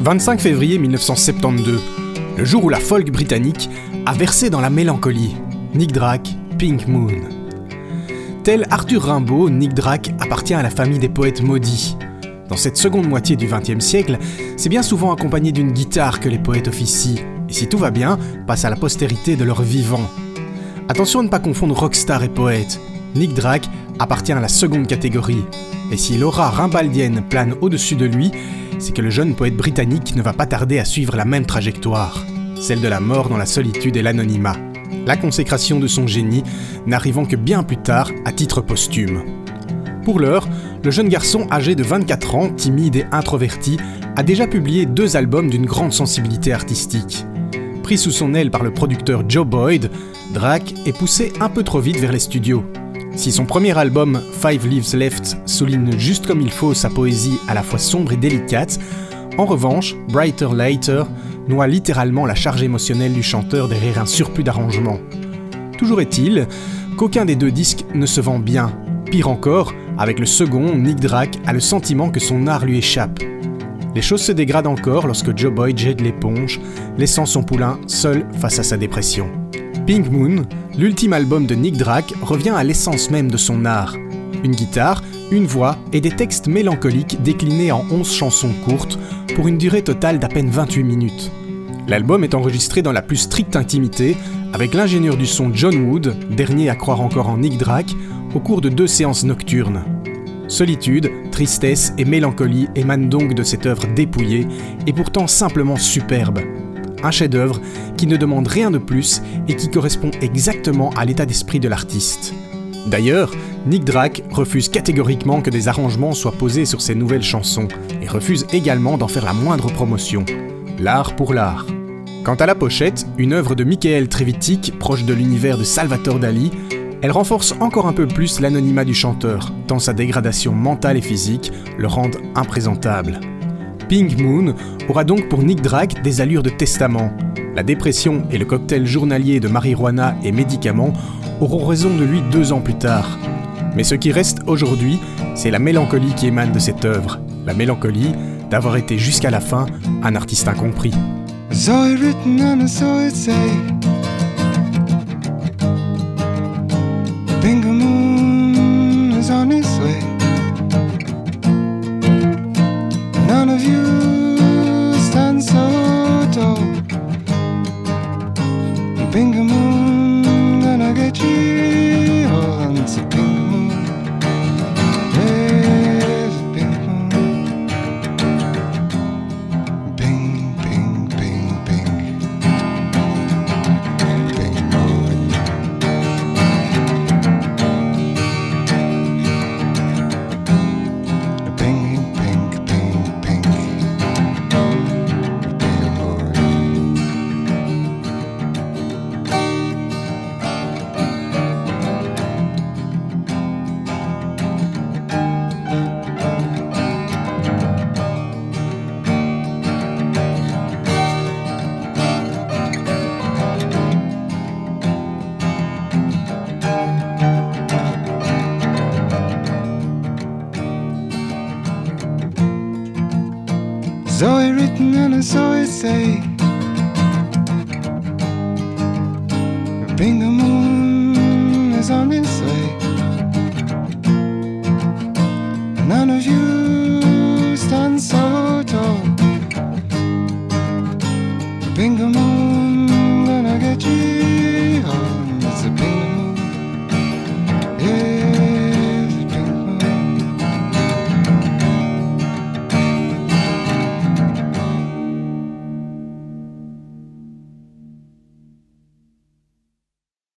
25 février 1972, le jour où la folk britannique a versé dans la mélancolie. Nick Drake, Pink Moon. Tel Arthur Rimbaud, Nick Drake appartient à la famille des poètes maudits. Dans cette seconde moitié du XXe siècle, c'est bien souvent accompagné d'une guitare que les poètes officient, et si tout va bien, passent à la postérité de leur vivant. Attention à ne pas confondre rockstar et poète. Nick Drake appartient à la seconde catégorie. Et si l'aura rimbaldienne plane au-dessus de lui, c'est que le jeune poète britannique ne va pas tarder à suivre la même trajectoire, celle de la mort dans la solitude et l'anonymat. La consécration de son génie n'arrivant que bien plus tard à titre posthume. Pour l'heure, le jeune garçon âgé de 24 ans, timide et introverti, a déjà publié 2 albums d'une grande sensibilité artistique. Pris sous son aile par le producteur Joe Boyd, Drake est poussé un peu trop vite vers les studios. Si son premier album, Five Leaves Left, souligne juste comme il faut sa poésie à la fois sombre et délicate, en revanche, Brighter Later noie littéralement la charge émotionnelle du chanteur derrière un surplus d'arrangements. Toujours est-il qu'aucun des 2 disques ne se vend bien. Pire encore, avec le second, Nick Drake a le sentiment que son art lui échappe. Les choses se dégradent encore lorsque Joe Boyd jette l'éponge, laissant son poulain seul face à sa dépression. Pink Moon, l'ultime album de Nick Drake, revient à l'essence même de son art. Une guitare, une voix et des textes mélancoliques déclinés en 11 chansons courtes pour une durée totale d'à peine 28 minutes. L'album est enregistré dans la plus stricte intimité avec l'ingénieur du son John Wood, dernier à croire encore en Nick Drake, au cours de 2 séances nocturnes. Solitude, tristesse et mélancolie émanent donc de cette œuvre dépouillée et pourtant simplement superbe. Un chef-d'œuvre qui ne demande rien de plus et qui correspond exactement à l'état d'esprit de l'artiste. D'ailleurs, Nick Drake refuse catégoriquement que des arrangements soient posés sur ses nouvelles chansons et refuse également d'en faire la moindre promotion. L'art pour l'art. Quant à la pochette, une œuvre de Michael Trevithick, proche de l'univers de Salvador Dali, elle renforce encore un peu plus l'anonymat du chanteur, tant sa dégradation mentale et physique le rendent imprésentable. Pink Moon aura donc pour Nick Drake des allures de testament. La dépression et le cocktail journalier de marijuana et médicaments auront raison de lui 2 ans plus tard. Mais ce qui reste aujourd'hui, c'est la mélancolie qui émane de cette œuvre. La mélancolie d'avoir été jusqu'à la fin un artiste incompris. So it written and so it say, Pink Moon is on its way. None of you stand so tall. Pink Moon gonna get you on the pink moon. Yes, pink moon. Pink, pink, pink, pink. Pink moon. Pink, pink, pink, pink. Pink moon. So it written and so it say, Pink Moon is on its way. None of you stand so tall. Pink Moon